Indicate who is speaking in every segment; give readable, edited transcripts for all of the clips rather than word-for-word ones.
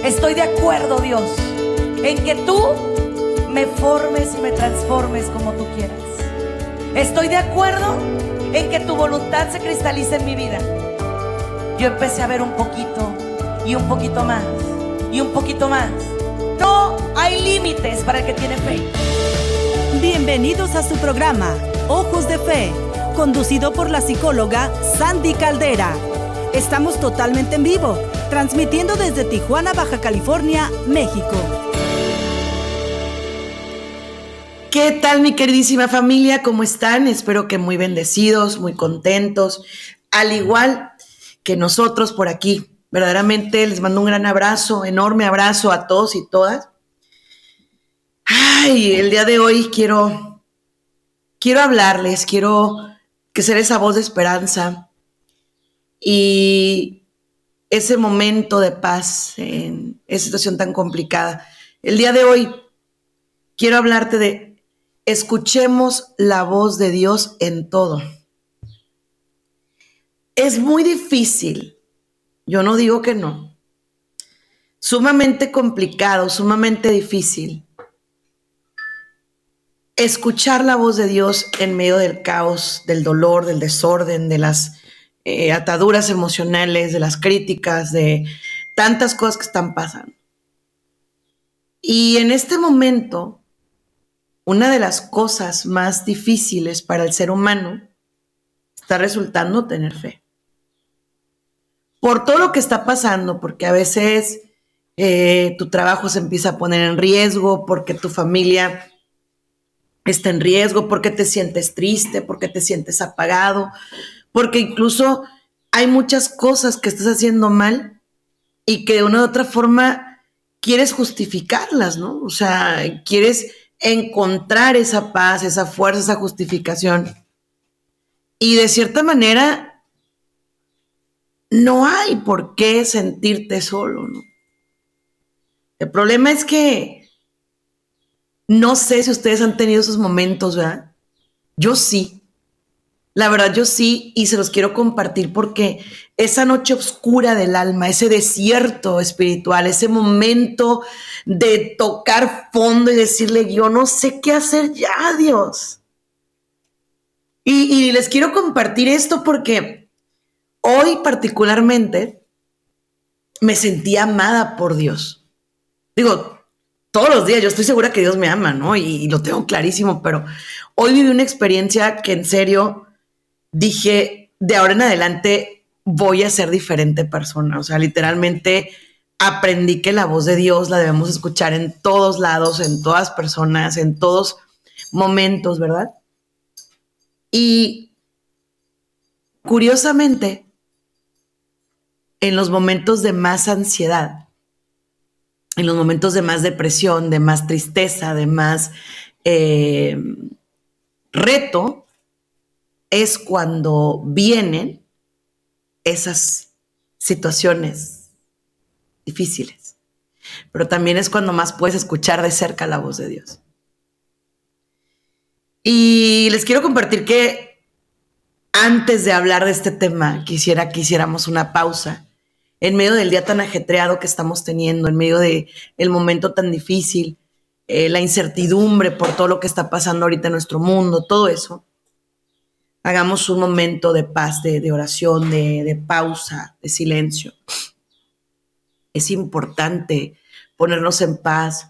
Speaker 1: Estoy de acuerdo, Dios, en que tú me formes y me transformes como tú quieras. Estoy de acuerdo en que tu voluntad se cristalice en mi vida. Yo empecé a ver un poquito y un poquito más y un poquito más. No hay límites para el que tiene fe.
Speaker 2: Bienvenidos a su programa Ojos de Fe, conducido por la psicóloga Sandy Caldera. Estamos totalmente en vivo, transmitiendo desde Tijuana, Baja California, México.
Speaker 3: ¿Qué tal, mi queridísima familia? ¿Cómo están? Espero que muy bendecidos, muy contentos, al igual que nosotros por aquí. Verdaderamente les mando un gran abrazo, enorme abrazo a todos y todas. Ay, el día de hoy quiero hablarles, quiero que ser esa voz de esperanza y ese momento de paz en esa situación tan complicada. El día de hoy quiero hablarte de escuchemos la voz de Dios en todo. Es muy difícil, yo no digo que no, sumamente complicado, sumamente difícil escuchar la voz de Dios en medio del caos, del dolor, del desorden, de las ataduras emocionales, de las críticas, de tantas cosas que están pasando. Y en este momento, una de las cosas más difíciles para el ser humano está resultando tener fe. Por todo lo que está pasando, porque a veces tu trabajo se empieza a poner en riesgo, porque tu familia está en riesgo, porque te sientes triste, porque te sientes apagado, porque incluso hay muchas cosas que estás haciendo mal y que de una u otra forma quieres justificarlas, ¿no? O sea, quieres encontrar esa paz, esa fuerza, esa justificación. Y de cierta manera no hay por qué sentirte solo, ¿no? El problema es que no sé si ustedes han tenido esos momentos, ¿verdad? Yo sí. La verdad, yo sí, y se los quiero compartir porque esa noche oscura del alma, ese desierto espiritual, ese momento de tocar fondo y decirle, yo no sé qué hacer ya, Dios. Y les quiero compartir esto porque hoy particularmente me sentí amada por Dios. Digo, todos los días yo estoy segura que Dios me ama, ¿no? Y lo tengo clarísimo, pero hoy viví una experiencia que en serio dije, de ahora en adelante voy a ser diferente persona. O sea, literalmente aprendí que la voz de Dios la debemos escuchar en todos lados, en todas personas, en todos momentos, ¿verdad? Y curiosamente, en los momentos de más ansiedad, en los momentos de más depresión, de más tristeza, de más reto, es cuando vienen esas situaciones difíciles. Pero también es cuando más puedes escuchar de cerca la voz de Dios. Y les quiero compartir que antes de hablar de este tema, quisiera que hiciéramos una pausa en medio del día tan ajetreado que estamos teniendo, en medio del momento tan difícil, la incertidumbre por todo lo que está pasando ahorita en nuestro mundo, todo eso. Hagamos un momento de paz, de oración, de pausa, de silencio. Es importante ponernos en paz,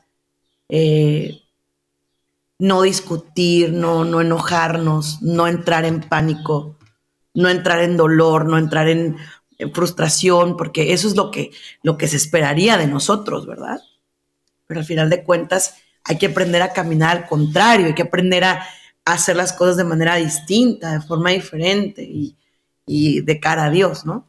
Speaker 3: no discutir, no enojarnos, no entrar en pánico, no entrar en dolor, no entrar en frustración, porque eso es lo que se esperaría de nosotros, ¿verdad? Pero al final de cuentas hay que aprender a caminar al contrario, hay que aprender a hacer las cosas de manera distinta, de forma diferente y de cara a Dios, ¿no?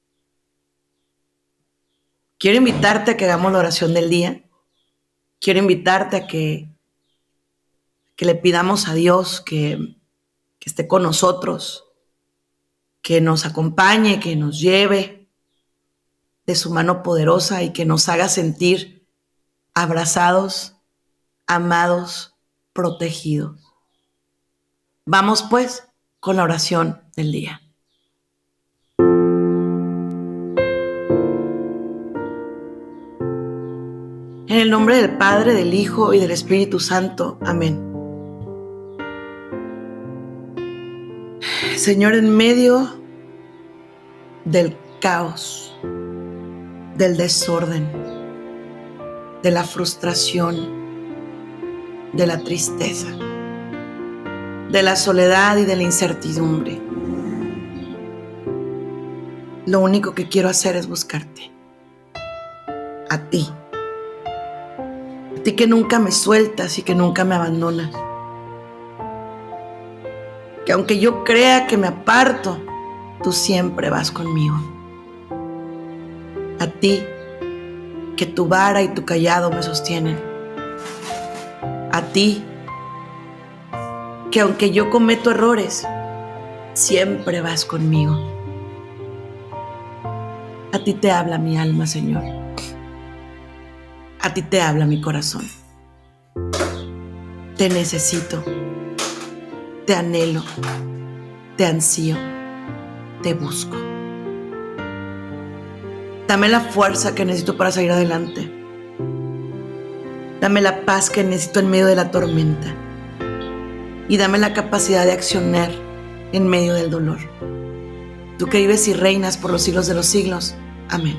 Speaker 3: Quiero invitarte a que hagamos la oración del día. Quiero invitarte a que le pidamos a Dios que esté con nosotros, que nos acompañe, que nos lleve de su mano poderosa y que nos haga sentir abrazados, amados, protegidos. Vamos pues con la oración del día. En el nombre del Padre, del Hijo y del Espíritu Santo. Amén. Señor, en medio del caos, del desorden, de la frustración, de la tristeza, de la soledad y de la incertidumbre, lo único que quiero hacer es buscarte. A ti que nunca me sueltas y que nunca me abandonas. Que aunque yo crea que me aparto, tú siempre vas conmigo. A ti, que tu vara y tu cayado me sostienen. A ti, que aunque yo cometo errores, siempre vas conmigo. A ti te habla mi alma, Señor. A ti te habla mi corazón. Te necesito, te anhelo, te ansío, te busco. Dame la fuerza que necesito para salir adelante. Dame la paz que necesito en medio de la tormenta. Y dame la capacidad de accionar en medio del dolor. Tú que vives y reinas por los siglos de los siglos. Amén.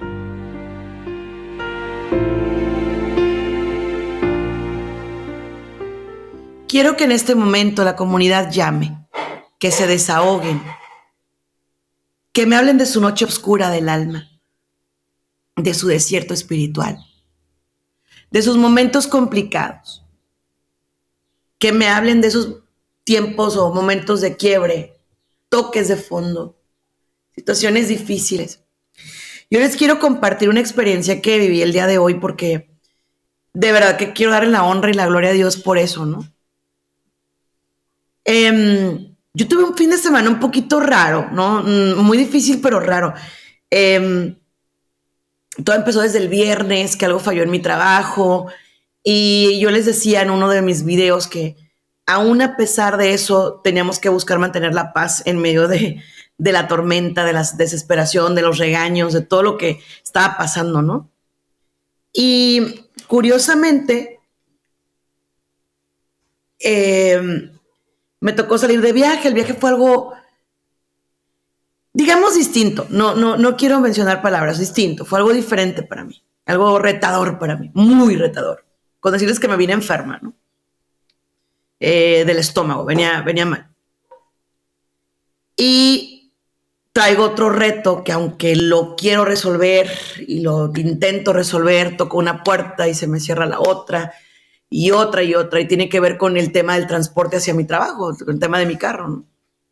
Speaker 3: Quiero que en este momento la comunidad llame, que se desahoguen, que me hablen de su noche oscura del alma, de su desierto espiritual, de sus momentos complicados, que me hablen de esos tiempos o momentos de quiebre, toques de fondo, situaciones difíciles. Yo les quiero compartir una experiencia que viví el día de hoy porque de verdad que quiero darle la honra y la gloria a Dios por eso, ¿no? Yo tuve un fin de semana un poquito raro, ¿no? Muy difícil, pero raro. Todo empezó desde el viernes, que algo falló en mi trabajo. Y yo les decía en uno de mis videos que aún a pesar de eso, teníamos que buscar mantener la paz en medio de la tormenta, de la desesperación, de los regaños, de todo lo que estaba pasando, ¿no? Y curiosamente, me tocó salir de viaje. El viaje fue algo, digamos, distinto. No quiero mencionar palabras, distinto. Fue algo diferente para mí, algo retador para mí, muy retador. Con decirles que me vine enferma, ¿no? Del estómago, venía mal. Y traigo otro reto que aunque lo quiero resolver y lo intento resolver, toco una puerta y se me cierra la otra. Y otra, y tiene que ver con el tema del transporte hacia mi trabajo, con el tema de mi carro, ¿no?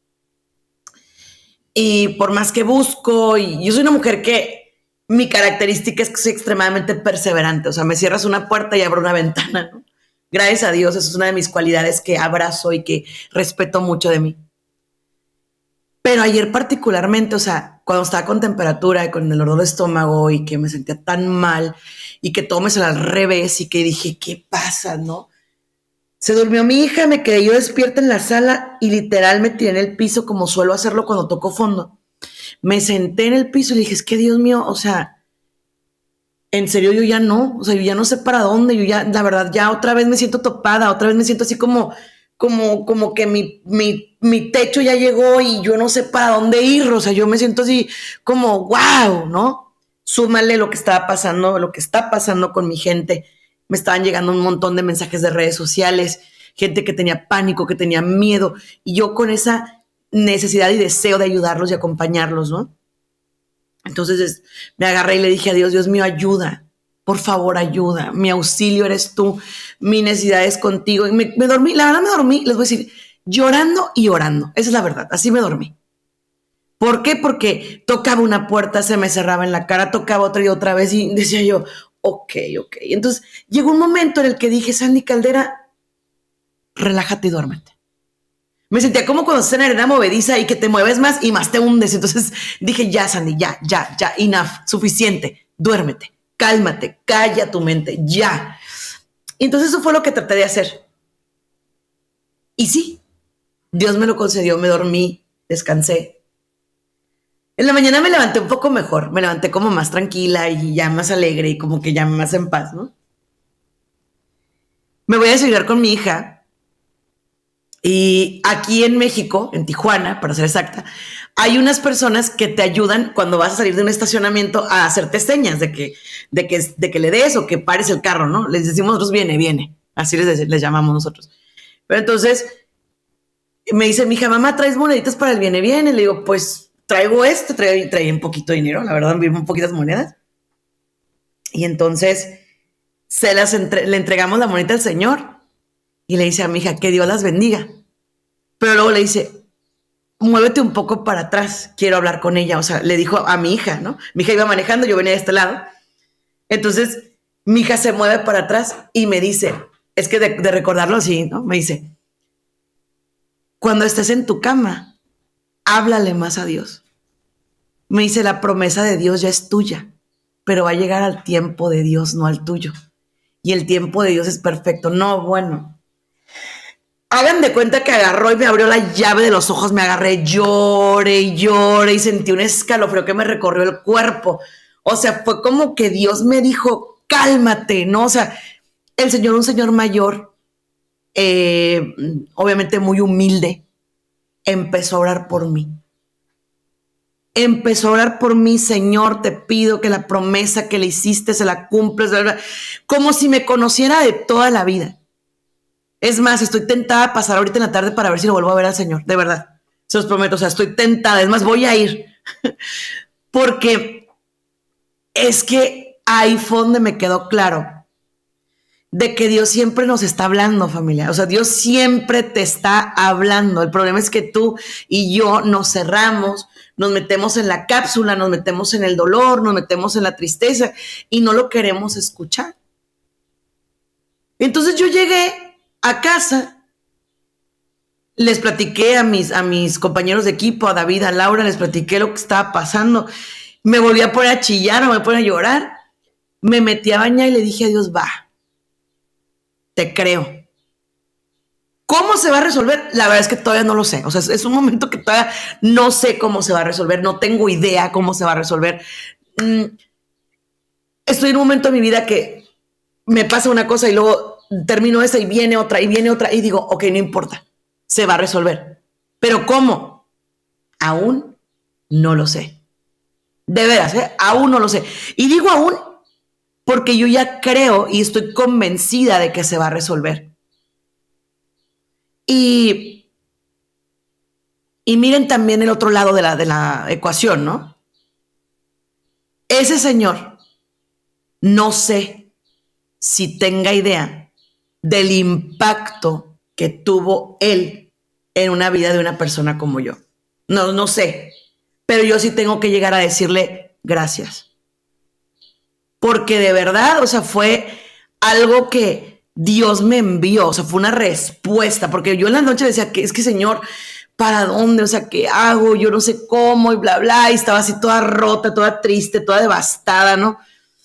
Speaker 3: Y por más que busco, y yo soy una mujer que mi característica es que soy extremadamente perseverante, o sea, me cierras una puerta y abro una ventana, ¿no? Gracias a Dios, esa es una de mis cualidades que abrazo y que respeto mucho de mí. Pero ayer particularmente, o sea, cuando estaba con temperatura y con el dolor de estómago y que me sentía tan mal y que todo me salió al revés y que dije, ¿qué pasa, no? Se durmió mi hija, me quedé yo despierta en la sala y literal me tiré en el piso como suelo hacerlo cuando toco fondo. Me senté en el piso y dije, es que Dios mío, o sea, en serio yo ya no, o sea, yo ya no sé para dónde, yo ya, la verdad, ya otra vez me siento topada, otra vez me siento así como que mi techo ya llegó y yo no sé para dónde ir, o sea, yo me siento así como, wow, ¿no? Súmale lo que estaba pasando, lo que está pasando con mi gente. Me estaban llegando un montón de mensajes de redes sociales, gente que tenía pánico, que tenía miedo, y yo con esa necesidad y deseo de ayudarlos y acompañarlos, ¿no? Entonces me agarré y le dije a Dios, Dios mío, ayuda. Por favor, ayuda. Mi auxilio eres tú. Mi necesidad es contigo. Y me dormí, la verdad me dormí, les voy a decir, llorando y orando. Esa es la verdad, así me dormí. ¿Por qué? Porque tocaba una puerta, se me cerraba en la cara, tocaba otra y otra vez y decía yo, ok. Entonces llegó un momento en el que dije, Sandy Caldera, relájate y duérmete. Me sentía como cuando estás en arena movediza y que te mueves más y más te hundes. Entonces dije, ya, Sandy, ya, enough, suficiente, duérmete. Cálmate, calla tu mente, ya. Y entonces eso fue lo que traté de hacer. Y sí, Dios me lo concedió, me dormí, descansé. En la mañana me levanté un poco mejor, me levanté como más tranquila y ya más alegre y como que ya más en paz, ¿no? me voy a desayunar con mi hija. Y aquí en México, en Tijuana, para ser exacta, hay unas personas que te ayudan cuando vas a salir de un estacionamiento a hacerte señas de que le des o que pares el carro, ¿no? Les decimos nosotros, viene. Así les llamamos nosotros. Pero entonces me dice mi hija, mamá, ¿traes moneditas para el viene? Le digo, pues traigo traía un poquito de dinero, la verdad, un poquitas monedas. Y entonces le entregamos la monedita al señor y le dice a mi hija, que Dios las bendiga. Pero luego le dice, muévete un poco para atrás, quiero hablar con ella. O sea, le dijo a mi hija, ¿no? Mi hija iba manejando, yo venía de este lado. Entonces, mi hija se mueve para atrás y me dice, es que de recordarlo así, ¿no? Me dice, cuando estés en tu cama, háblale más a Dios. Me dice, la promesa de Dios ya es tuya, pero va a llegar al tiempo de Dios, no al tuyo. Y el tiempo de Dios es perfecto. No, bueno. Hagan de cuenta que agarró y me abrió la llave de los ojos, me agarré, lloré y sentí un escalofrío que me recorrió el cuerpo. O sea, fue como que Dios me dijo, cálmate, ¿no? O sea, el Señor, un señor mayor, obviamente muy humilde, empezó a orar por mí. Empezó a orar por mí, Señor, te pido que la promesa que le hiciste se la cumples, como si me conociera de toda la vida. Es más, estoy tentada a pasar ahorita en la tarde para ver si lo vuelvo a ver al Señor, de verdad, se los prometo, o sea, estoy tentada, es más, voy a ir, porque es que ahí fue donde me quedó claro de que Dios siempre nos está hablando, familia, o sea, Dios siempre te está hablando. El problema es que tú y yo nos cerramos, nos metemos en la cápsula, nos metemos en el dolor, nos metemos en la tristeza y no lo queremos escuchar. Entonces yo llegué a casa, les platiqué a mis compañeros de equipo, a David, a Laura, les platiqué lo que estaba pasando. Me volví a poner a chillar o me ponía a llorar. Me metí a bañar y le dije a Dios, va, te creo. ¿Cómo se va a resolver? La verdad es que todavía no lo sé. O sea, es un momento que todavía no sé cómo se va a resolver. No tengo idea cómo se va a resolver. Estoy en un momento de mi vida que me pasa una cosa y luego termino esa y viene otra y digo, ok, no importa, se va a resolver. Pero ¿cómo? Aún no lo sé. De veras, aún no lo sé. Y digo aún porque yo ya creo y estoy convencida de que se va a resolver. Y miren también el otro lado de la ecuación, ¿no? Ese señor, no sé si tenga idea del impacto que tuvo él en una vida de una persona como yo. No sé, pero yo sí tengo que llegar a decirle gracias. Porque de verdad, o sea, fue algo que Dios me envió, o sea, fue una respuesta, porque yo en la noche decía, es que Señor, ¿para dónde? O sea, ¿qué hago? Yo no sé cómo y bla, bla, y estaba así toda rota, toda triste, toda devastada, ¿no?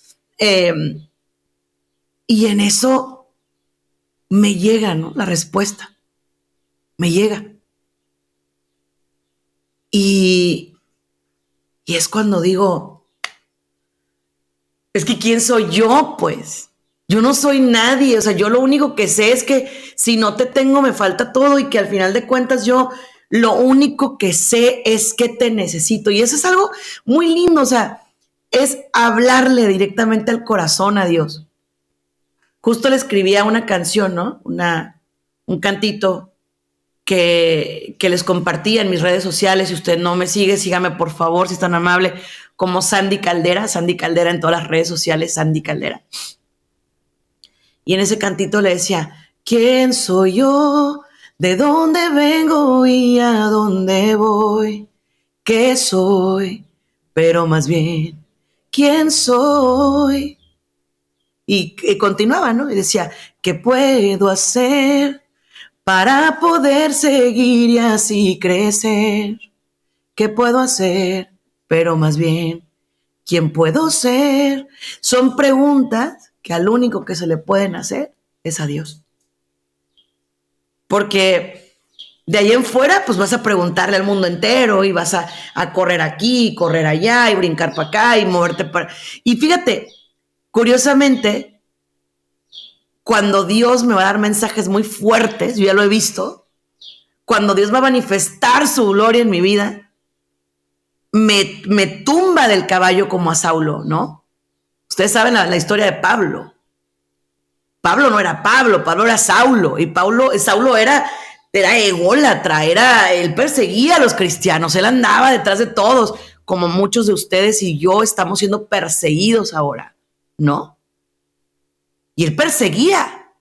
Speaker 3: Y en eso me llega, ¿no? La respuesta. Me llega. Y es cuando digo, es que ¿quién soy yo? Pues yo no soy nadie. O sea, yo lo único que sé es que si no te tengo me falta todo y que al final de cuentas yo lo único que sé es que te necesito. Y eso es algo muy lindo. O sea, es hablarle directamente al corazón a Dios. Justo le escribía una canción, ¿no? Un cantito que les compartía en mis redes sociales. Si usted no me sigue, sígame por favor, si es tan amable, como Sandy Caldera en todas las redes sociales, Sandy Caldera. Y en ese cantito le decía, ¿quién soy yo? ¿De dónde vengo y a dónde voy? ¿Qué soy? Pero más bien, ¿quién soy? Y continuaba, ¿no? Y decía, ¿qué puedo hacer para poder seguir y así crecer? ¿Qué puedo hacer? Pero más bien, ¿quién puedo ser? Son preguntas que al único que se le pueden hacer es a Dios. Porque de ahí en fuera, pues vas a preguntarle al mundo entero y vas a correr aquí, correr allá y brincar para acá y moverte para... Y fíjate, curiosamente, cuando Dios me va a dar mensajes muy fuertes, yo ya lo he visto, cuando Dios va a manifestar su gloria en mi vida, me tumba del caballo como a Saulo, ¿no? Ustedes saben la historia de Pablo. Pablo no era Pablo, Pablo era Saulo, y Saulo era ególatra, él perseguía a los cristianos, él andaba detrás de todos, como muchos de ustedes y yo estamos siendo perseguidos ahora, ¿no? Y él perseguía.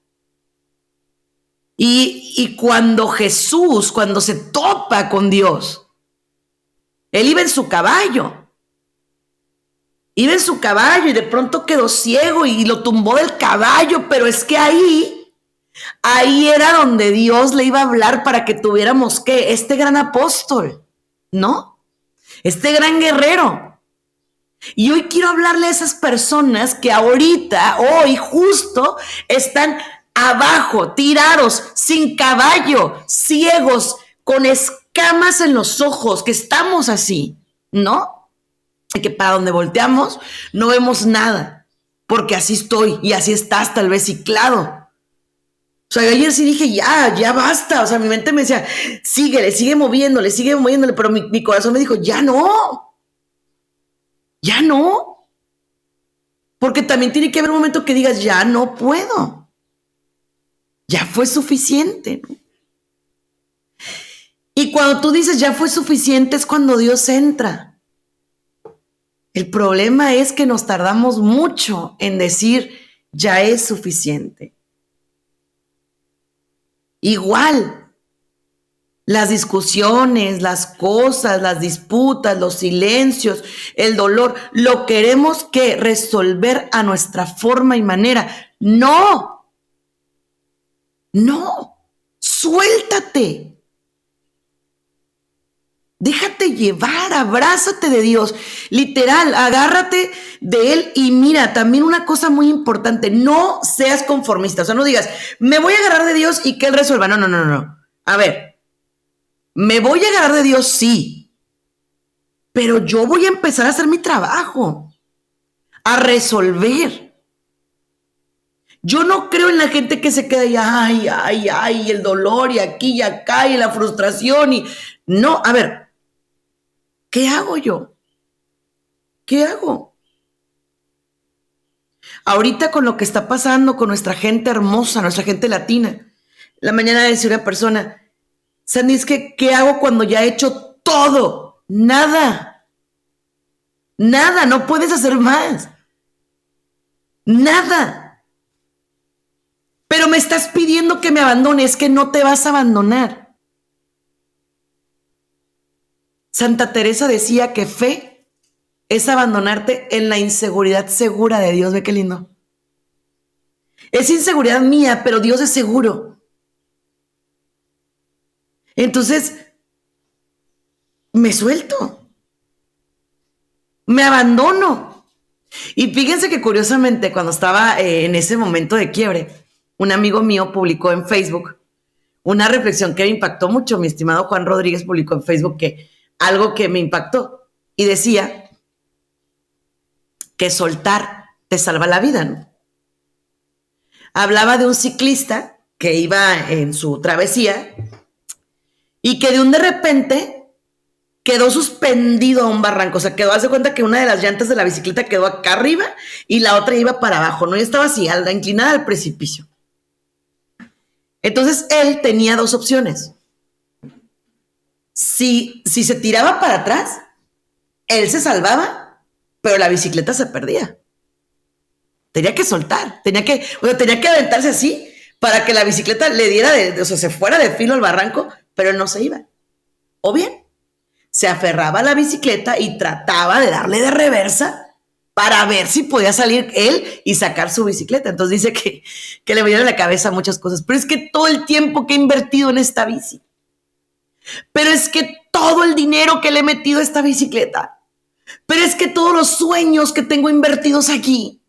Speaker 3: Y cuando Jesús, cuando se topa con Dios, él iba en su caballo. Iba en su caballo y de pronto quedó ciego y lo tumbó del caballo, pero es que ahí era donde Dios le iba a hablar para que tuviéramos, ¿qué? Este gran apóstol, ¿no? Este gran guerrero. Y hoy quiero hablarle a esas personas que ahorita, hoy justo, están abajo, tirados, sin caballo, ciegos, con escamas en los ojos, que estamos así, ¿no? Y que para donde volteamos no vemos nada, porque así estoy y así estás tal vez ciclado. O sea, ayer sí dije, ya basta. O sea, mi mente me decía, sigue moviéndole, pero mi corazón me dijo, ya no. Porque también tiene que haber un momento que digas, ya no puedo. Ya fue suficiente, ¿no? Y cuando tú dices, ya fue suficiente, es cuando Dios entra. El problema es que nos tardamos mucho en decir, ya es suficiente. Igual, las discusiones, las cosas, las disputas, los silencios, el dolor, lo queremos que resolver a nuestra forma y manera. No, suéltate. Déjate llevar, abrázate de Dios, literal, agárrate de Él y mira, también una cosa muy importante, no seas conformista, o sea, no digas, me voy a agarrar de Dios y que Él resuelva, no. A ver, me voy a agarrar de Dios, sí, pero yo voy a empezar a hacer mi trabajo, a resolver. Yo no creo en la gente que se queda y ay, el dolor y aquí y acá y la frustración y no, a ver. ¿Qué hago yo? ¿Qué hago? Ahorita con lo que está pasando con nuestra gente hermosa, nuestra gente latina. La mañana decía una persona, Sandy, es que ¿qué hago cuando ya he hecho todo? Nada, no puedes hacer más. Nada. Pero me estás pidiendo que me abandone, es que no te vas a abandonar. Santa Teresa decía que fe es abandonarte en la inseguridad segura de Dios. Ve qué lindo. Es inseguridad mía, pero Dios es seguro. Entonces, me suelto. Me abandono. Y fíjense que curiosamente, cuando estaba en ese momento de quiebre, un amigo mío publicó en Facebook una reflexión que me impactó mucho. Mi estimado Juan Rodríguez publicó en Facebook algo que me impactó y decía que soltar te salva la vida, ¿no? Hablaba de un ciclista que iba en su travesía y que de repente quedó suspendido a un barranco, o sea, haz de cuenta que una de las llantas de la bicicleta quedó acá arriba y la otra iba para abajo, ¿no? Y estaba así, inclinada al precipicio. Entonces él tenía dos opciones. Si se tiraba para atrás, él se salvaba, pero la bicicleta se perdía. Tenía que soltar, tenía que aventarse así para que la bicicleta le diera, se fuera de filo al barranco, pero él no se iba. O bien, se aferraba a la bicicleta y trataba de darle de reversa para ver si podía salir él y sacar su bicicleta. Entonces dice que le venían a la cabeza muchas cosas, pero es que todo el tiempo que he invertido en esta bici, pero es que todo el dinero que le he metido a esta bicicleta, pero es que todos los sueños que tengo invertidos aquí,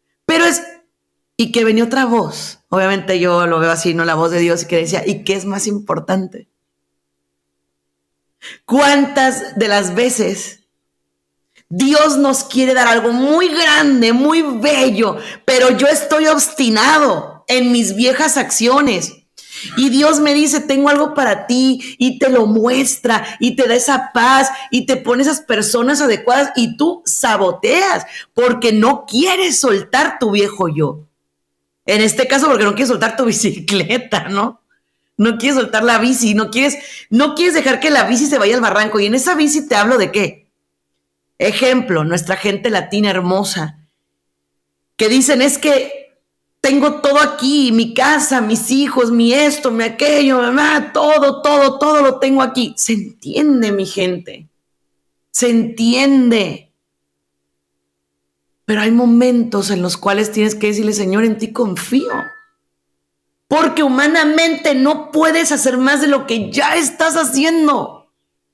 Speaker 3: y que venía otra voz, obviamente yo lo veo así, no la voz de Dios, que decía, ¿y qué es más importante? ¿Cuántas de las veces Dios nos quiere dar algo muy grande, muy bello, pero yo estoy obstinado en mis viejas acciones. Y Dios me dice, tengo algo para ti, y te lo muestra, y te da esa paz, y te pone esas personas adecuadas, y tú saboteas porque no quieres soltar tu viejo yo. En este caso, porque no quieres soltar tu bicicleta, ¿no? No quieres soltar la bici, no quieres dejar que la bici se vaya al barranco. Y en esa bici te hablo de ¿qué? Ejemplo, nuestra gente latina hermosa, que dicen, es que tengo todo aquí, mi casa, mis hijos, mi esto, mi aquello, mamá, todo lo tengo aquí. Se entiende, mi gente, se entiende. Pero hay momentos en los cuales tienes que decirle, Señor, en ti confío. Porque humanamente no puedes hacer más de lo que ya estás haciendo.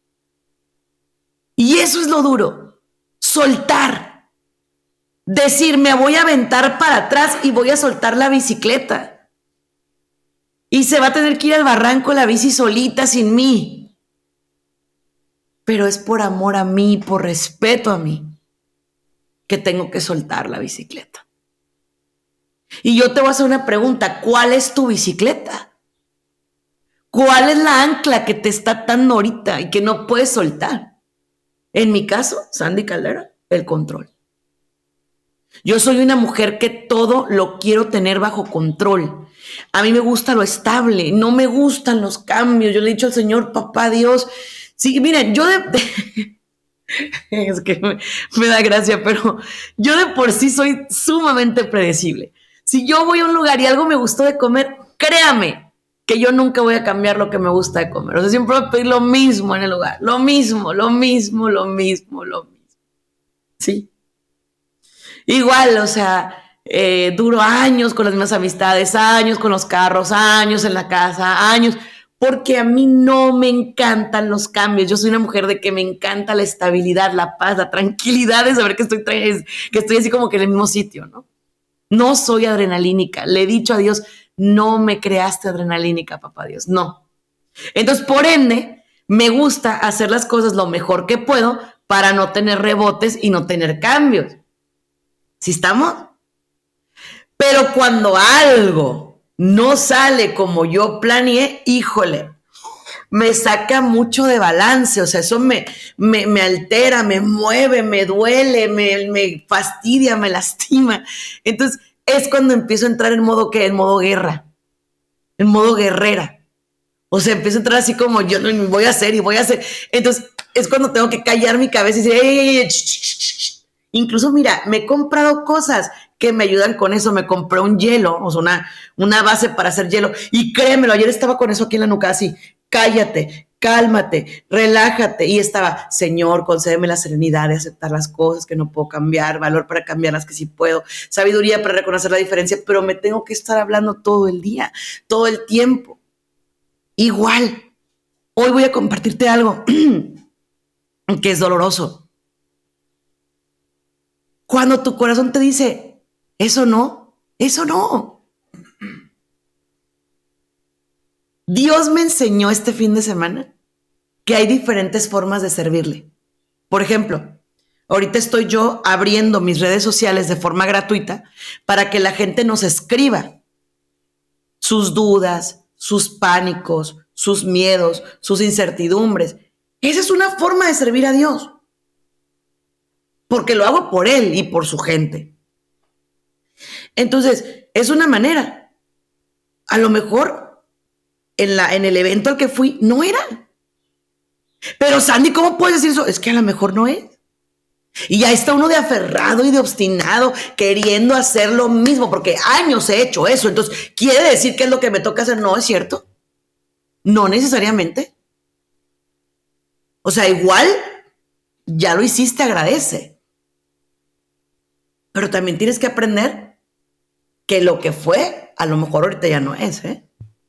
Speaker 3: Y eso es lo duro. Soltar. Decir, me voy a aventar para atrás y voy a soltar la bicicleta. Y se va a tener que ir al barranco la bici solita sin mí. Pero es por amor a mí, por respeto a mí, que tengo que soltar la bicicleta. Y yo te voy a hacer una pregunta, ¿cuál es tu bicicleta? ¿Cuál es la ancla que te está atando ahorita y que no puedes soltar? En mi caso, Sandy Caldera, el control. Yo soy una mujer que todo lo quiero tener bajo control. A mí me gusta lo estable, no me gustan los cambios. Yo le he dicho al Señor, papá Dios, sí, miren, yo es que me da gracia, pero yo de por sí soy sumamente predecible. Si yo voy a un lugar y algo me gustó de comer, créame que yo nunca voy a cambiar lo que me gusta de comer. O sea, siempre voy a pedir lo mismo en el lugar. Lo mismo. ¿Sí? Igual, o sea, duro años con las mismas amistades, años con los carros, años en la casa, años, porque a mí no me encantan los cambios. Yo soy una mujer de que me encanta la estabilidad, la paz, la tranquilidad de saber que estoy así como que en el mismo sitio, ¿no? No soy adrenalínica. Le he dicho a Dios, no me creaste adrenalínica, papá Dios, no. Entonces, por ende, me gusta hacer las cosas lo mejor que puedo para no tener rebotes y no tener cambios. ¿Sí estamos? Pero cuando algo no sale como yo planeé, híjole, me saca mucho de balance. O sea, eso me altera, me mueve, me duele, me fastidia, me lastima. Entonces, es cuando empiezo a entrar en modo ¿qué? En modo guerra, en modo guerrera. O sea, empiezo a entrar así como yo voy a hacer y voy a hacer. Entonces, es cuando tengo que callar mi cabeza y decir, ey, incluso, mira, me he comprado cosas que me ayudan con eso. Me compré un hielo, o sea, una base para hacer hielo. Y créemelo, ayer estaba con eso aquí en la nuca así, cállate, cálmate, relájate. Y estaba, Señor, concédeme la serenidad de aceptar las cosas que no puedo cambiar, valor para cambiarlas que sí puedo, sabiduría para reconocer la diferencia, pero me tengo que estar hablando todo el día, todo el tiempo. Igual, hoy voy a compartirte algo que es doloroso. Cuando tu corazón te dice, eso no. Dios me enseñó este fin de semana que hay diferentes formas de servirle. Por ejemplo, ahorita estoy yo abriendo mis redes sociales de forma gratuita para que la gente nos escriba sus dudas, sus pánicos, sus miedos, sus incertidumbres. Esa es una forma de servir a Dios. Porque lo hago por Él y por su gente. Entonces, es una manera. A lo mejor en el evento al que fui no era. Pero Sandy, ¿cómo puedes decir eso? Es que a lo mejor no es. Y ya está uno de aferrado y de obstinado queriendo hacer lo mismo, porque años he hecho eso. Entonces, ¿quiere decir que es lo que me toca hacer? No, es cierto. No necesariamente. O sea, igual ya lo hiciste, agradece. Pero también tienes que aprender que lo que fue, a lo mejor ahorita ya no es, ¿eh?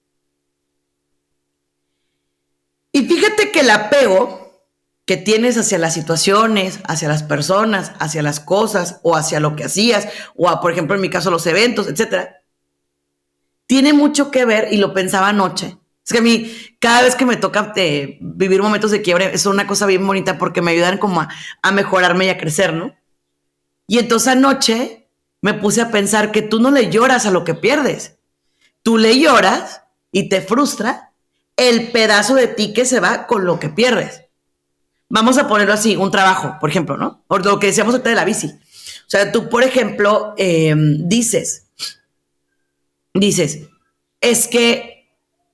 Speaker 3: Y fíjate que el apego que tienes hacia las situaciones, hacia las personas, hacia las cosas, o hacia lo que hacías, o por ejemplo en mi caso los eventos, etcétera, tiene mucho que ver, y lo pensaba anoche, Es que a mí, cada vez que me toca vivir momentos de quiebre, es una cosa bien bonita porque me ayudan como a mejorarme y a crecer, ¿no? Y entonces anoche me puse a pensar que tú no le lloras a lo que pierdes. Tú le lloras y te frustra el pedazo de ti que se va con lo que pierdes. Vamos a ponerlo así, un trabajo, por ejemplo, ¿no? O lo que decíamos ahorita de la bici. O sea, tú, por ejemplo, dices, es que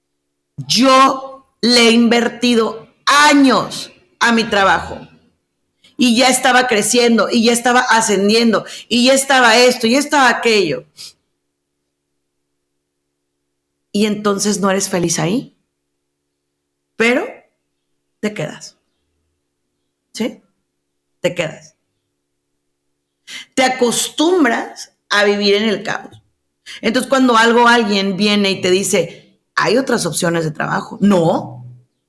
Speaker 3: yo le he invertido años a mi trabajo y ya estaba creciendo y ya estaba ascendiendo y ya estaba esto y ya estaba aquello. Y entonces no eres feliz ahí, pero te quedas. ¿Sí? Te quedas. Te acostumbras a vivir en el caos. Entonces, cuando alguien viene y te dice, hay otras opciones de trabajo. No.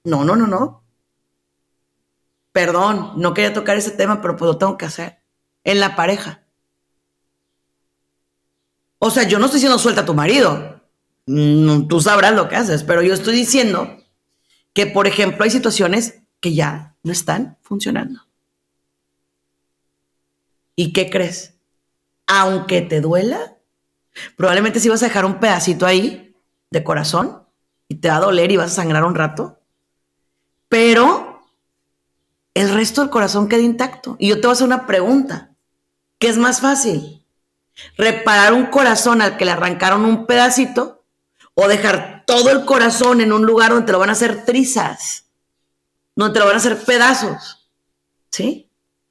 Speaker 3: Perdón, no quería tocar ese tema, pero pues lo tengo que hacer. En la pareja. O sea, yo no estoy diciendo suelta a tu marido. Tú sabrás lo que haces, pero yo estoy diciendo que, por ejemplo, hay situaciones que ya no están funcionando. ¿Y qué crees? Aunque te duela, probablemente sí vas a dejar un pedacito ahí de corazón y te va a doler y vas a sangrar un rato, pero el resto del corazón queda intacto. Y yo te voy a hacer una pregunta. ¿Qué es más fácil? ¿Reparar un corazón al que le arrancaron un pedacito o dejar todo el corazón en un lugar donde te lo van a hacer trizas, donde te lo van a hacer pedazos? ¿Sí?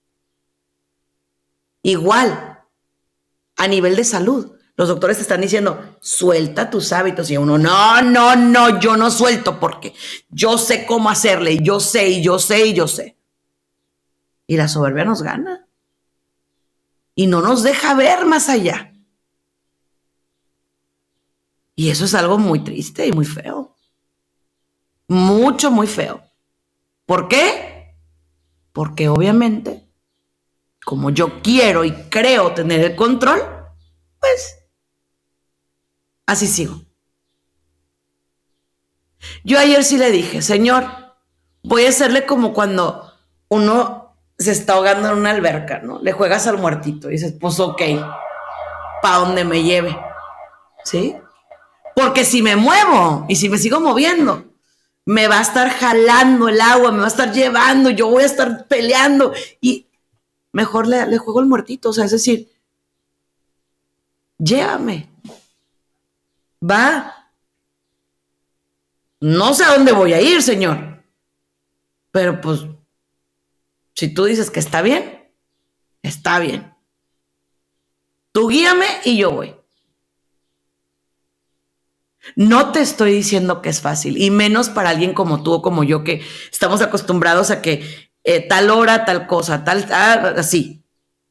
Speaker 3: Igual, a nivel de salud, los doctores te están diciendo, suelta tus hábitos. Y uno, no, yo no suelto porque yo sé cómo hacerle, y yo sé. Y la soberbia nos gana. Y no nos deja ver más allá. Y eso es algo muy triste y muy feo. Muy feo. ¿Por qué? Porque obviamente, como yo quiero y creo tener el control, pues así sigo. Yo ayer sí le dije, Señor, voy a hacerle como cuando uno se está ahogando en una alberca, ¿no? Le juegas al muertito y dices, pues ok, pa' donde me lleve, ¿sí? Porque si me muevo y si me sigo moviendo, me va a estar jalando el agua, me va a estar llevando, yo voy a estar peleando y mejor le juego al muertito, o sea, es decir, llévame, va. No sé a dónde voy a ir, Señor, pero pues, si tú dices que está bien, está bien. Tú guíame y yo voy. No te estoy diciendo que es fácil, y menos para alguien como tú o como yo, que estamos acostumbrados a que tal hora, tal cosa, así.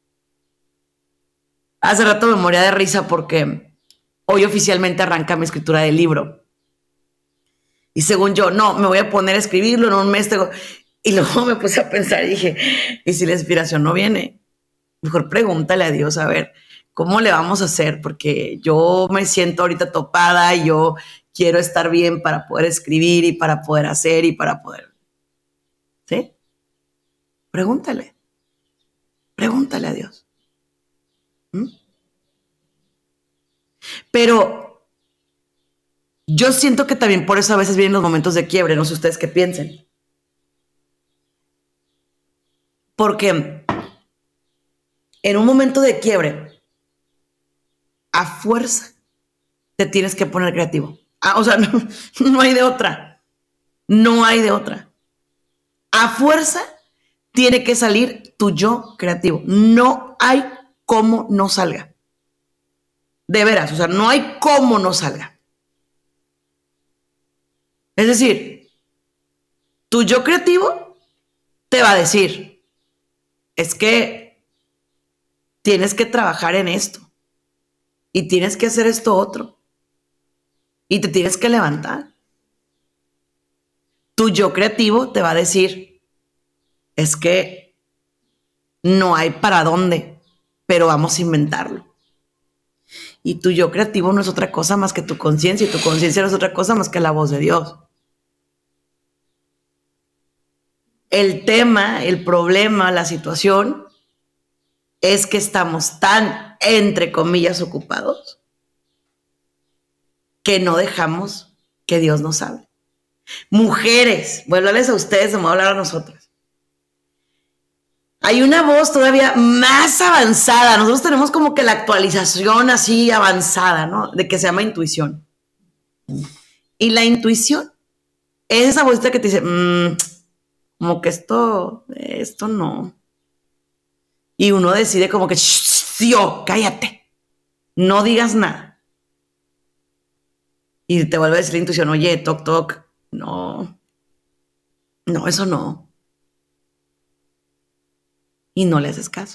Speaker 3: Hace rato me moría de risa porque hoy oficialmente arranca mi escritura del libro. Y según yo, no, me voy a poner a escribirlo en un mes. Y luego me puse a pensar y dije, ¿y si la inspiración no viene? Mejor pregúntale a Dios, a ver, ¿cómo le vamos a hacer? Porque yo me siento ahorita topada y yo quiero estar bien para poder escribir y para poder hacer y para poder... ¿Sí? Pregúntale a Dios. Pero yo siento que también por eso a veces vienen los momentos de quiebre, no sé ustedes qué piensen. Porque en un momento de quiebre, a fuerza, te tienes que poner creativo. O sea, no hay de otra. No hay de otra. A fuerza, tiene que salir tu yo creativo. No hay cómo no salga. De veras, o sea, no hay cómo no salga. Es decir, tu yo creativo te va a decir, es que tienes que trabajar en esto y tienes que hacer esto otro y te tienes que levantar. Tu yo creativo te va a decir, es que no hay para dónde, pero vamos a inventarlo. Y tu yo creativo no es otra cosa más que tu conciencia, y tu conciencia no es otra cosa más que la voz de Dios. El tema, el problema, la situación es que estamos tan, entre comillas, ocupados que no dejamos que Dios nos hable. Mujeres, voy a hablarles a ustedes, me voy a hablar a nosotras. Hay una voz todavía más avanzada. Nosotros tenemos como que la actualización así avanzada, ¿no? De que se llama intuición. Y la intuición es esa vocita que te dice, como que esto no. Y uno decide como que, tío, cállate, no digas nada. Y te vuelve a decir la intuición, oye, toc, toc, no, eso no. Y no le haces caso.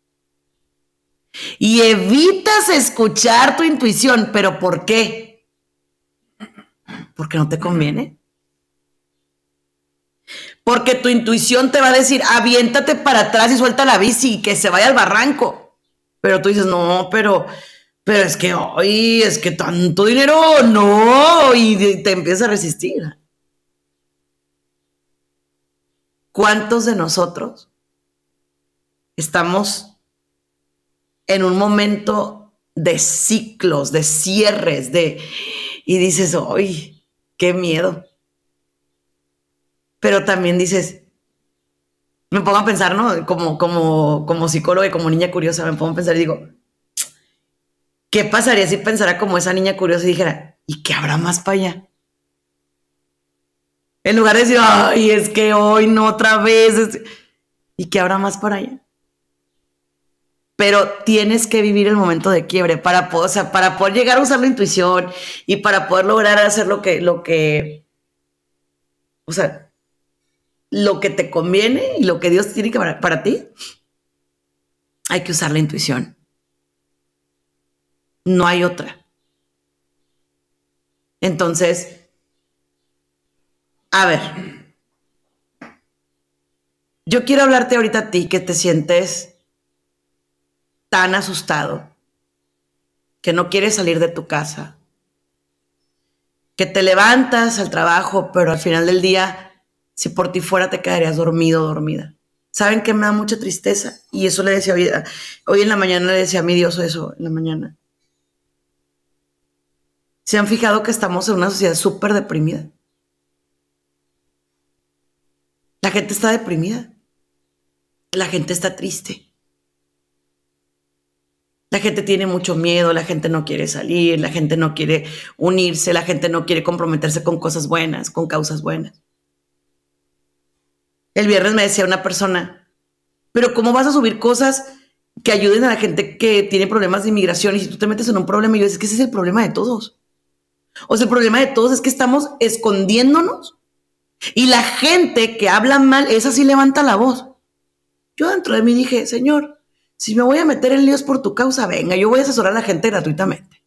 Speaker 3: Y evitas escuchar tu intuición, ¿pero por qué? Porque no te conviene. Porque tu intuición te va a decir, aviéntate para atrás y suelta la bici y que se vaya al barranco. Pero tú dices, no, pero es que hoy, es que tanto dinero, no, y te empiezas a resistir. ¿Cuántos de nosotros estamos en un momento de ciclos, de cierres, y dices, ¡ay, qué miedo! Pero también dices, me pongo a pensar, ¿no? Como psicóloga y como niña curiosa, me pongo a pensar y digo, ¿qué pasaría si pensara como esa niña curiosa y dijera, ¿y qué habrá más para allá? En lugar de decir, ¡ay, es que hoy no otra vez! ¿Y qué habrá más para allá? Pero tienes que vivir el momento de quiebre para poder llegar a usar la intuición y para poder lograr hacer lo que te conviene y lo que Dios tiene para ti. Hay que usar la intuición. No hay otra. Entonces, a ver, yo quiero hablarte ahorita a ti que te sientes tan asustado, que no quieres salir de tu casa, que te levantas al trabajo, pero al final del día, si por ti fuera, te quedarías dormido o dormida. ¿Saben qué me da mucha tristeza? Y eso le decía hoy en la mañana, le decía a mi Dios eso en la mañana. ¿Se han fijado que estamos en una sociedad súper deprimida? La gente está deprimida. La gente está triste. La gente tiene mucho miedo, la gente no quiere salir, la gente no quiere unirse, la gente no quiere comprometerse con cosas buenas, con causas buenas. El viernes me decía una persona, pero ¿cómo vas a subir cosas que ayuden a la gente que tiene problemas de inmigración? Y si tú te metes en un problema, y yo, es que ese es el problema de todos. O sea, el problema de todos es que estamos escondiéndonos y la gente que habla mal, esa sí levanta la voz. Yo dentro de mí dije, Señor, si me voy a meter en líos por tu causa, venga, yo voy a asesorar a la gente gratuitamente.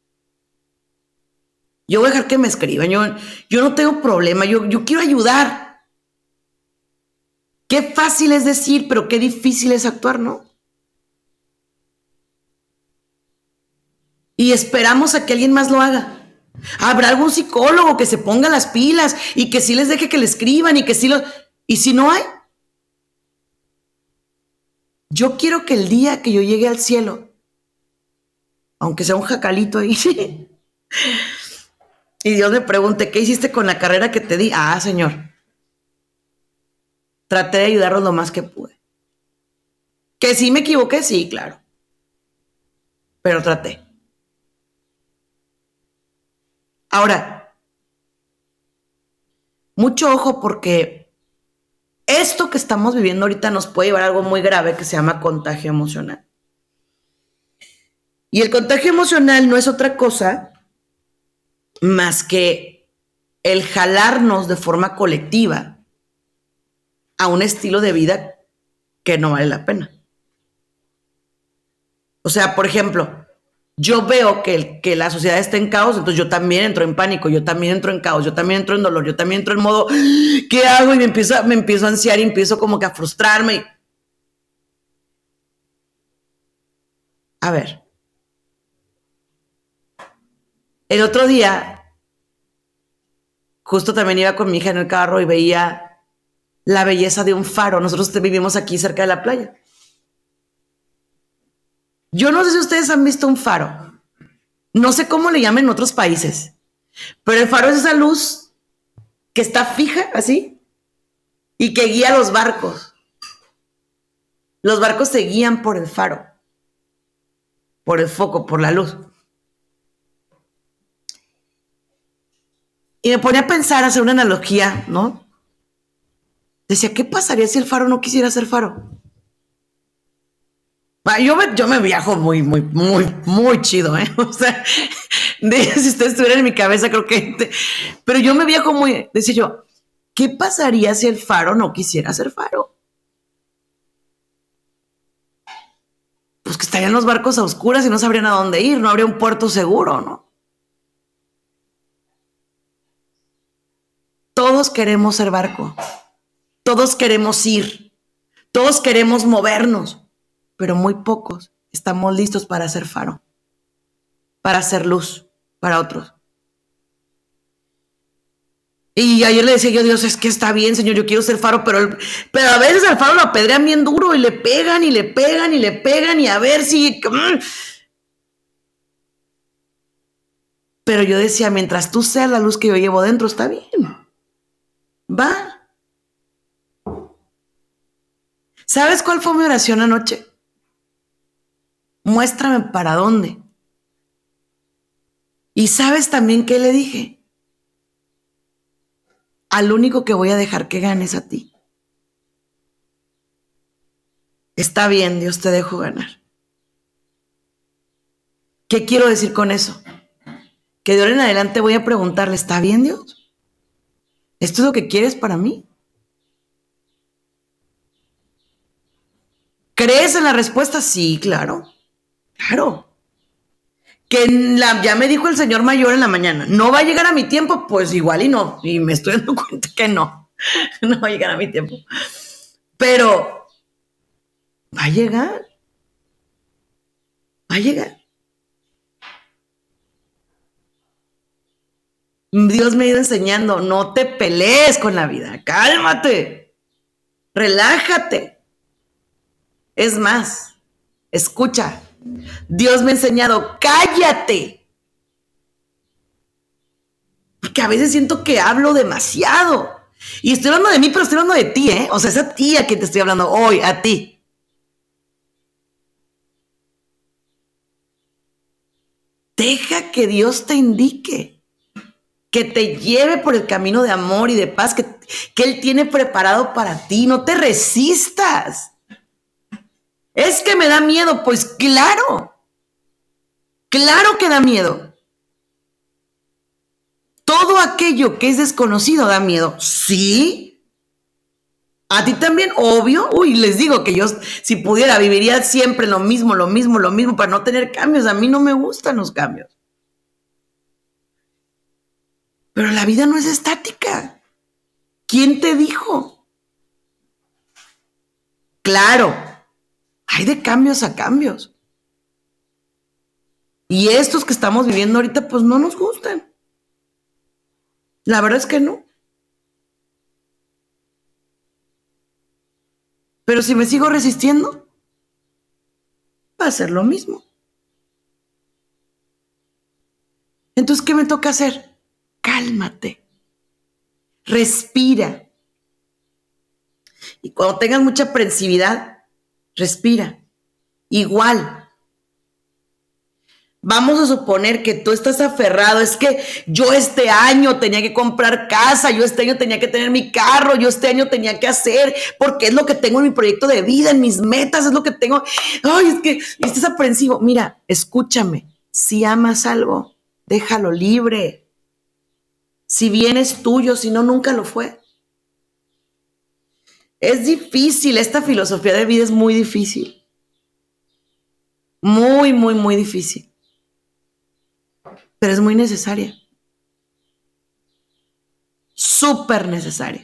Speaker 3: Yo voy a dejar que me escriban, yo no tengo problema, yo quiero ayudar. Qué fácil es decir, pero qué difícil es actuar, ¿no? Y esperamos a que alguien más lo haga. Habrá algún psicólogo que se ponga las pilas y que sí les deje que le escriban y que sí lo... Y si no hay, yo quiero que el día que yo llegue al cielo, aunque sea un jacalito ahí, y Dios me pregunte, ¿qué hiciste con la carrera que te di? Ah, Señor, traté de ayudarlos lo más que pude. Que sí me equivoqué, sí, claro. Pero traté. Ahora, mucho ojo porque esto que estamos viviendo ahorita nos puede llevar a algo muy grave que se llama contagio emocional. Y el contagio emocional no es otra cosa más que el jalarnos de forma colectiva a un estilo de vida que no vale la pena. O sea, por ejemplo, yo veo que la sociedad está en caos, entonces yo también entro en pánico, yo también entro en caos, yo también entro en dolor, yo también entro en modo, ¿qué hago? Y me empiezo a ansiar y empiezo como que a frustrarme. A ver. El otro día, justo también iba con mi hija en el carro y veía la belleza de un faro. Nosotros vivimos aquí cerca de la playa. Yo no sé si ustedes han visto un faro. No sé cómo le llaman en otros países, pero el faro es esa luz que está fija así y que guía los barcos. Los barcos se guían por el faro, por el foco, por la luz. Y me ponía a pensar, a hacer una analogía, ¿no? Decía, ¿qué pasaría si el faro no quisiera ser faro? Yo me viajo muy chido, ¿eh? O sea, si ustedes estuvieran en mi cabeza, creo que... Pero yo me viajo muy... Decía yo, ¿qué pasaría si el faro no quisiera ser faro? Pues que estarían los barcos a oscuras y no sabrían a dónde ir, no habría un puerto seguro, ¿no? Todos queremos ser barco, todos queremos ir, todos queremos movernos, pero muy pocos estamos listos para ser faro, para ser luz para otros. Y ayer le decía yo a Dios, es que está bien, Señor, yo quiero ser faro, pero a veces al faro lo apedrean bien duro y le pegan y le pegan y le pegan y a ver si... Pero yo decía, mientras tú seas la luz que yo llevo dentro, está bien. Va. ¿Sabes cuál fue mi oración anoche? Muéstrame para dónde. Y ¿sabes también qué le dije? Al único que voy a dejar que ganes a ti. Está bien, Dios, te dejo ganar. ¿Qué quiero decir con eso? Que de ahora en adelante voy a preguntarle, ¿está bien, Dios? ¿Esto es lo que quieres para mí? ¿Crees en la respuesta? Sí, claro. Claro. Que ya me dijo el señor mayor en la mañana, ¿no va a llegar a mi tiempo? Pues igual y no. Y me estoy dando cuenta que no va a llegar a mi tiempo. Pero va a llegar. Va a llegar. Dios me ha ido enseñando, no te pelees con la vida, cálmate, relájate. Es más, escucha, Dios me ha enseñado, cállate. Porque a veces siento que hablo demasiado. Y estoy hablando de mí, pero estoy hablando de ti, ¿eh? O sea, esa tía que te estoy hablando hoy, a ti. Deja que Dios te indique, que te lleve por el camino de amor y de paz que Él tiene preparado para ti. No te resistas. Es que me da miedo. Pues claro. Claro que da miedo. Todo aquello que es desconocido da miedo. ¿Sí? ¿A ti también? Obvio. Uy, les digo que yo, si pudiera, viviría siempre lo mismo, para no tener cambios. A mí no me gustan los cambios. Pero la vida no es estática. ¿Quién te dijo? Claro, hay de cambios a cambios. Y estos que estamos viviendo ahorita, pues no nos gustan. La verdad es que no. Pero si me sigo resistiendo, va a ser lo mismo. Entonces, ¿qué me toca hacer? Cálmate, respira. Y cuando tengas mucha aprensividad, respira. Igual. Vamos a suponer que tú estás aferrado. Es que yo este año tenía que comprar casa, yo este año tenía que tener mi carro, yo este año tenía que hacer, porque es lo que tengo en mi proyecto de vida, en mis metas, es lo que tengo. Ay, es que estás aprensivo. Mira, escúchame. Si amas algo, déjalo libre. Si bien es tuyo, si no, nunca lo fue. Es difícil, esta filosofía de vida es muy difícil. Muy difícil. Pero es muy necesaria. Súper necesaria.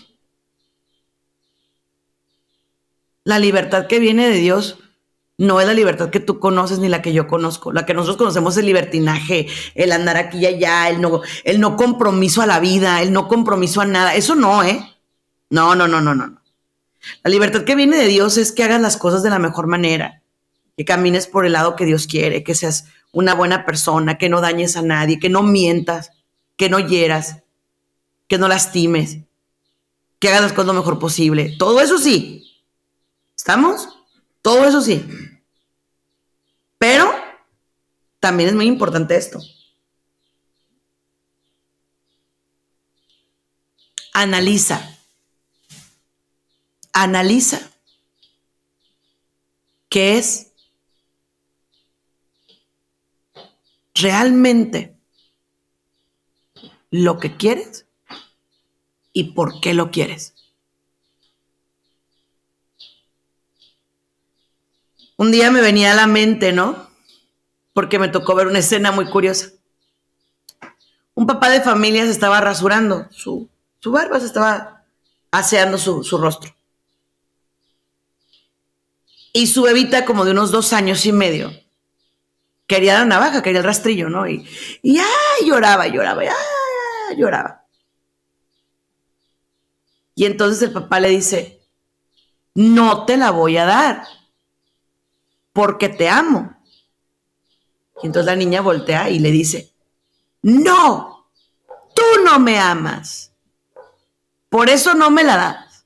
Speaker 3: La libertad que viene de Dios no es la libertad que tú conoces ni la que yo conozco. La que nosotros conocemos es el libertinaje, el andar aquí y allá, el no compromiso a la vida, el no compromiso a nada. Eso no, ¿eh? No, no, no, no, no. La libertad que viene de Dios es que hagas las cosas de la mejor manera, que camines por el lado que Dios quiere, que seas una buena persona, que no dañes a nadie, que no mientas, que no hieras, que no lastimes, que hagas las cosas lo mejor posible. Todo eso sí. ¿Estamos? Todo eso sí. Pero también es muy importante esto. Analiza qué es realmente lo que quieres y por qué lo quieres. Un día me venía a la mente, ¿no? Porque me tocó ver una escena muy curiosa. Un papá de familia se estaba rasurando su barba, se estaba aseando su rostro. Y su bebita, como de unos 2 años y medio, quería la navaja, quería el rastrillo, ¿no? Y lloraba. Y entonces el papá le dice, no te la voy a dar, porque te amo. Y entonces la niña voltea y le dice, no, tú no me amas, por eso no me la das.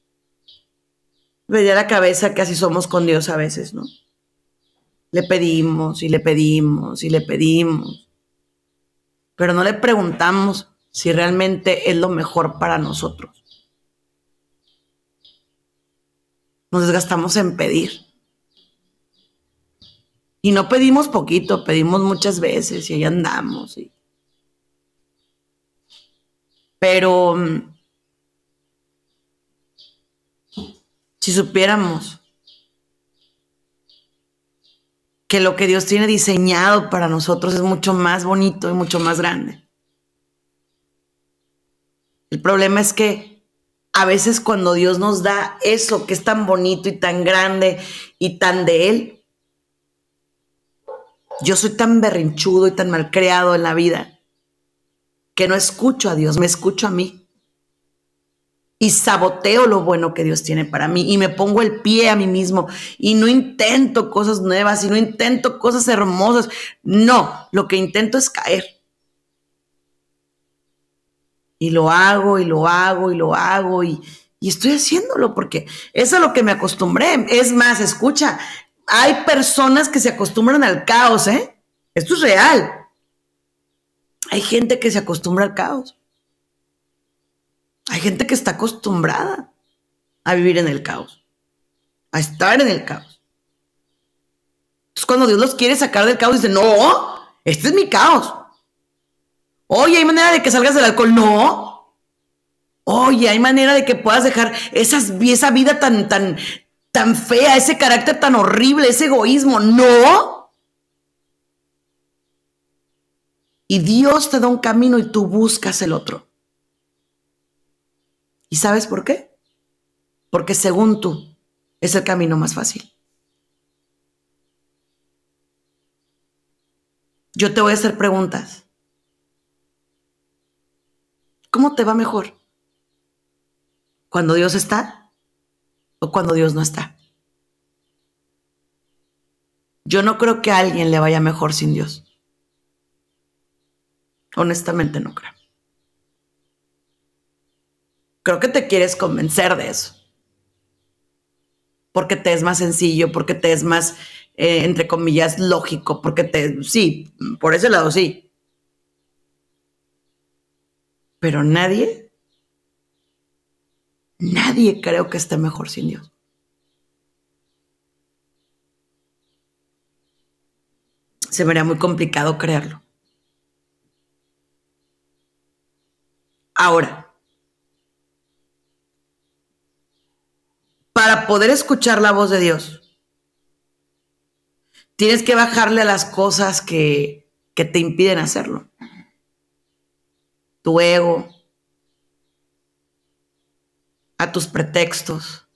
Speaker 3: Me dio la cabeza que así somos con Dios a veces, ¿no? Le pedimos y le pedimos y le pedimos, pero no le preguntamos si realmente es lo mejor para nosotros. Nos desgastamos en pedir. Y no pedimos poquito, pedimos muchas veces y ahí andamos. Pero si supiéramos que lo que Dios tiene diseñado para nosotros es mucho más bonito y mucho más grande. El problema es que a veces cuando Dios nos da eso que es tan bonito y tan grande y tan de Él, yo soy tan berrinchudo y tan malcriado en la vida que no escucho a Dios, me escucho a mí. Y saboteo lo bueno que Dios tiene para mí y me pongo el pie a mí mismo y no intento cosas nuevas y no intento cosas hermosas. No, lo que intento es caer. Y lo hago y estoy haciéndolo porque es a lo que me acostumbré. Es más, escucha, hay personas que se acostumbran al caos, ¿eh? Esto es real. Hay gente que se acostumbra al caos. Hay gente que está acostumbrada a vivir en el caos, a estar en el caos. Entonces, cuando Dios los quiere sacar del caos, dice, no, este es mi caos. Oye, ¿hay manera de que salgas del alcohol? No. Oye, ¿hay manera de que puedas dejar esa vida tan fea, ese carácter tan horrible, ese egoísmo? No. Y Dios te da un camino y tú buscas el otro. ¿Y sabes por qué? Porque según tú, es el camino más fácil. Yo te voy a hacer preguntas. ¿Cómo te va mejor? ¿Cuando Dios está o cuando Dios no está? Yo no creo que a alguien le vaya mejor sin Dios. Honestamente no creo. Creo que te quieres convencer de eso. Porque te es más sencillo, porque te es más, entre comillas, lógico, sí, por ese lado sí. Pero nadie creo que esté mejor sin Dios. Se me haría muy complicado creerlo. Ahora, para poder escuchar la voz de Dios, tienes que bajarle a las cosas que te impiden hacerlo. Tu ego, a tus pretextos,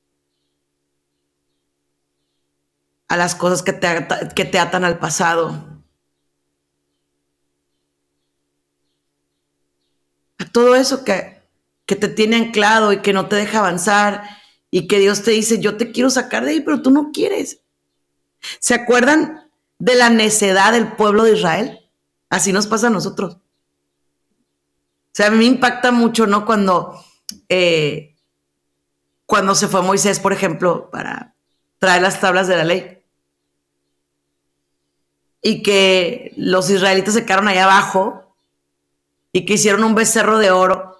Speaker 3: a las cosas que te atan al pasado, a todo eso que que te tiene anclado y que no te deja avanzar y que Dios te dice, yo te quiero sacar de ahí, pero tú no quieres. ¿Se acuerdan de la necedad del pueblo de Israel? Así nos pasa a nosotros. O sea, a mí me impacta mucho, ¿no? Cuando se fue Moisés, por ejemplo, para traer las tablas de la ley. Y que los israelitas se quedaron allá abajo y que hicieron un becerro de oro.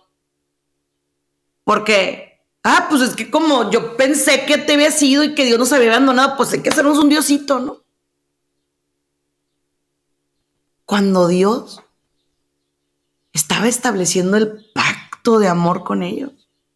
Speaker 3: Porque, pues es que como yo pensé que te había sido y que Dios nos había abandonado, pues hay que hacernos un diosito, ¿no? Cuando Dios estaba estableciendo el pacto de amor con ellos.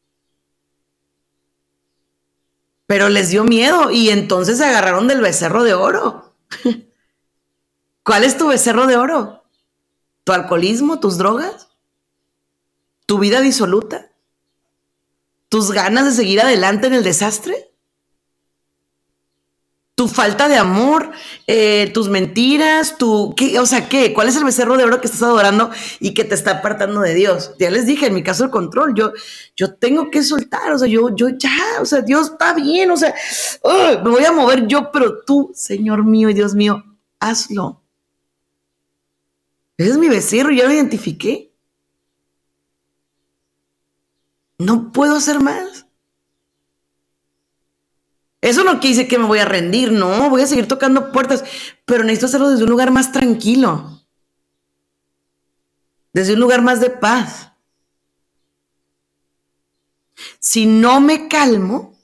Speaker 3: Pero les dio miedo y entonces se agarraron del becerro de oro. ¿Cuál es tu becerro de oro? ¿Tu alcoholismo? ¿Tus drogas? ¿Tu vida disoluta? ¿Tus ganas de seguir adelante en el desastre? ¿Tu falta de amor? ¿Tus mentiras? ¿Qué? O sea, ¿qué? ¿Cuál es el becerro de oro que estás adorando y que te está apartando de Dios? Ya les dije, en mi caso el control, yo tengo que soltar, o sea, yo ya, o sea, Dios está bien, o sea, me voy a mover yo, pero tú, Señor mío y Dios mío, hazlo. Ese es mi becerro, ya lo identifiqué. No puedo hacer más. Eso no quiere decir que me voy a rendir, no, voy a seguir tocando puertas, pero necesito hacerlo desde un lugar más tranquilo, desde un lugar más de paz. Si no me calmo,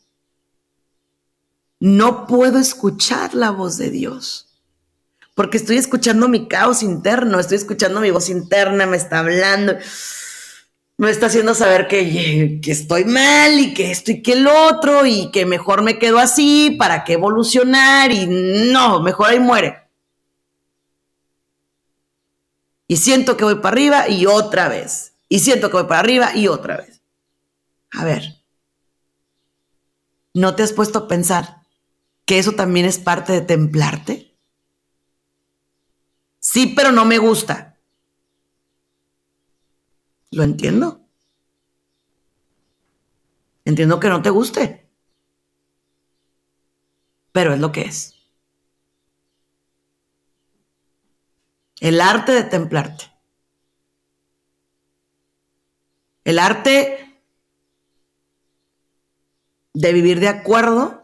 Speaker 3: no puedo escuchar la voz de Dios, porque estoy escuchando mi caos interno, estoy escuchando mi voz interna, me está hablando, me está haciendo saber que estoy mal y que esto y que el otro y que mejor me quedo así, para qué evolucionar y no, mejor ahí muere. Y siento que voy para arriba y otra vez. Y siento que voy para arriba y otra vez. A ver, ¿no te has puesto a pensar que eso también es parte de templarte? Sí, pero no me gusta. Lo entiendo. Entiendo que no te guste. Pero es lo que es. El arte de templarte. El arte de vivir de acuerdo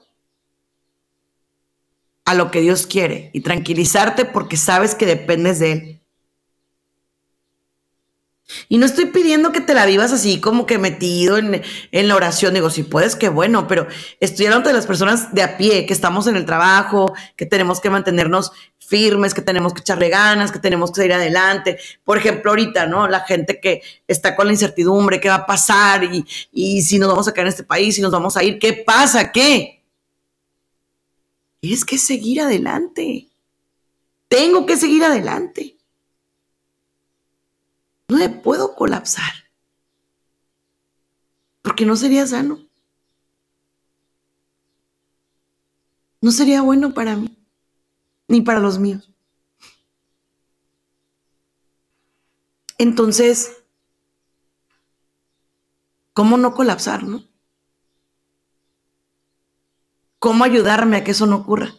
Speaker 3: a lo que Dios quiere y tranquilizarte porque sabes que dependes de Él. Y no estoy pidiendo que te la vivas así como que metido en la oración. Digo, si puedes, qué bueno, pero estoy hablando de las personas de a pie, que estamos en el trabajo, que tenemos que mantenernos firmes, que tenemos que echarle ganas, que tenemos que salir adelante. Por ejemplo, ahorita, ¿no? La gente que está con la incertidumbre, ¿qué va a pasar? Y si nos vamos a quedar en este país, si nos vamos a ir, ¿qué pasa? ¿Qué? Tienes que seguir adelante. Tengo que seguir adelante. No me puedo colapsar, porque no sería sano. No sería bueno para mí, ni para los míos. Entonces, ¿cómo no colapsar, no? ¿Cómo ayudarme a que eso no ocurra?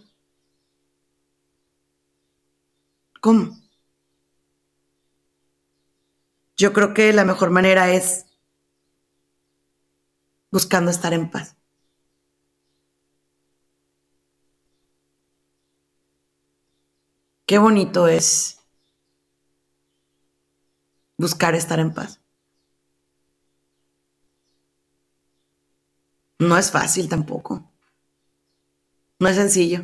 Speaker 3: ¿Cómo? Yo creo que la mejor manera es buscando estar en paz. Qué bonito es buscar estar en paz. No es fácil tampoco. No es sencillo.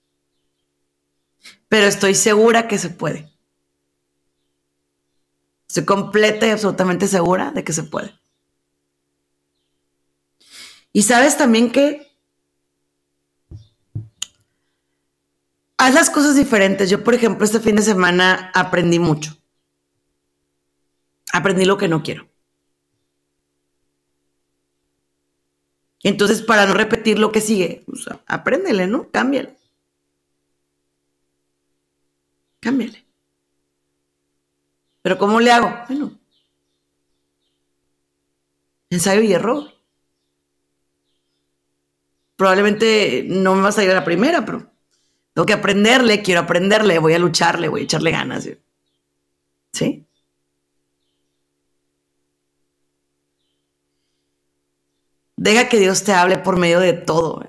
Speaker 3: Pero estoy segura que se puede. Estoy completa y absolutamente segura de que se puede. Y sabes también que haz las cosas diferentes. Yo, por ejemplo, este fin de semana aprendí mucho. Aprendí lo que no quiero. Entonces, para no repetir lo que sigue, pues, apréndele, ¿no? Cámbiale. Cámbiale. ¿Pero cómo le hago? Bueno, Ensayo y error. Probablemente no me va a salir a la primera, pero tengo que aprenderle, quiero aprenderle, voy a lucharle, voy a echarle ganas. ¿Sí? Deja que Dios te hable por medio de todo.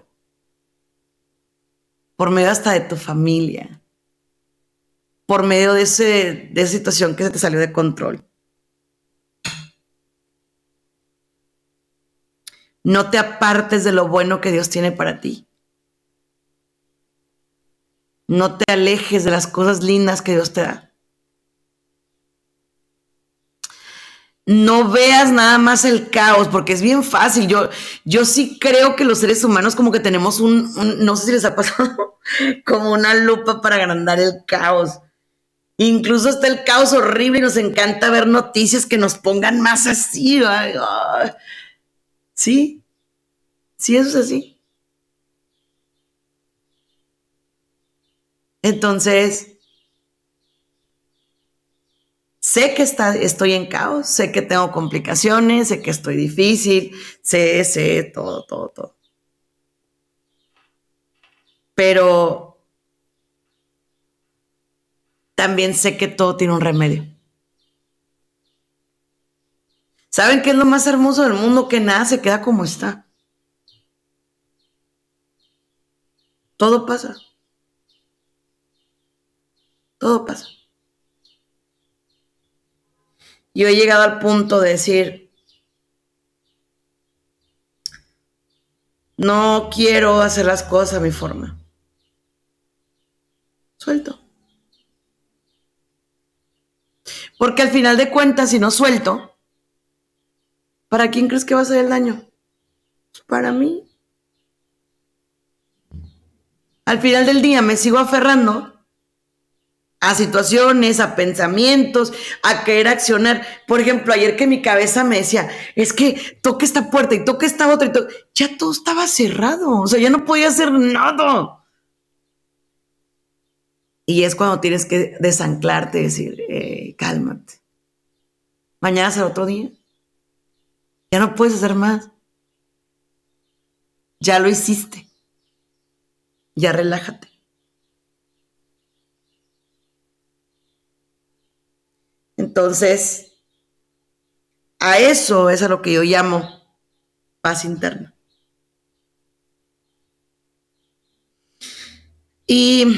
Speaker 3: Por medio hasta de tu familia. Por medio de esa situación que se te salió de control. No te apartes de lo bueno que Dios tiene para ti. No te alejes de las cosas lindas que Dios te da. No veas nada más el caos, porque es bien fácil. Yo sí creo que los seres humanos como que tenemos no sé si les ha pasado, como una lupa para agrandar el caos. Incluso está el caos horrible y nos encanta ver noticias que nos pongan más así. Ay, ay. Sí, sí, eso es así. Entonces, sé que estoy en caos, sé que tengo complicaciones, sé que estoy difícil, sé todo. Pero también sé que todo tiene un remedio. ¿Saben qué es lo más hermoso del mundo? Que nada se queda como está. Todo pasa. Todo pasa. Yo he llegado al punto de decir, no quiero hacer las cosas a mi forma. Suelto. Porque al final de cuentas, si no suelto, ¿para quién crees que va a ser el daño? Para mí. Al final del día me sigo aferrando a situaciones, a pensamientos, a querer accionar. Por ejemplo, ayer que mi cabeza me decía, es que toca esta puerta y toca esta otra, ya todo estaba cerrado, o sea, ya no podía hacer nada. Y es cuando tienes que desanclarte y decir, cálmate. Mañana será otro día. Ya no puedes hacer más. Ya lo hiciste. Ya relájate. Entonces, a eso es a lo que yo llamo paz interna. Y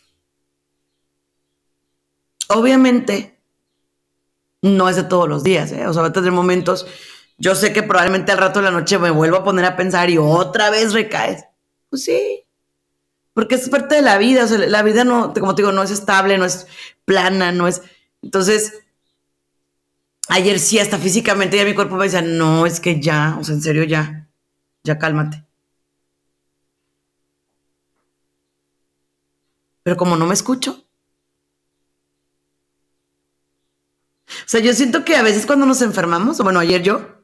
Speaker 3: obviamente no es de todos los días, ¿eh? O sea, va a tener momentos, yo sé que probablemente al rato de la noche me vuelvo a poner a pensar y otra vez recaes. Pues sí, porque es parte de la vida, o sea, la vida no, como te digo, no es estable, no es plana, no es... Entonces, ayer sí, hasta físicamente ya mi cuerpo me decía, no, es que ya, o sea, en serio ya cálmate. Pero como no me escucho. O sea, yo siento que a veces cuando nos enfermamos, o bueno, ayer yo,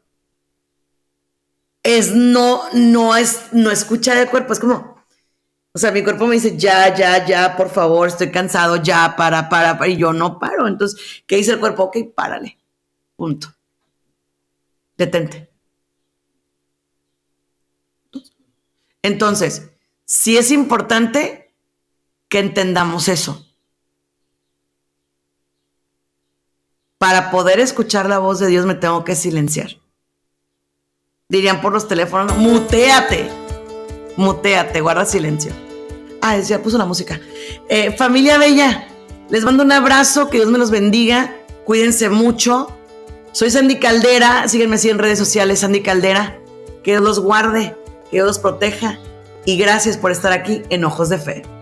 Speaker 3: es no escuchar el cuerpo, es como, o sea, mi cuerpo me dice, ya, por favor, estoy cansado, ya, para, y yo no paro. Entonces, ¿qué dice el cuerpo? Ok, párale, punto. Detente. Entonces, sí es importante que entendamos eso. Para poder escuchar la voz de Dios me tengo que silenciar. Dirían por los teléfonos, mutéate, guarda silencio. Ah, ya puso la música. Familia bella, les mando un abrazo, que Dios me los bendiga, cuídense mucho. Soy Sandy Caldera, síguenme así en redes sociales, Sandy Caldera. Que Dios los guarde, que Dios los proteja y gracias por estar aquí en Ojos de Fe.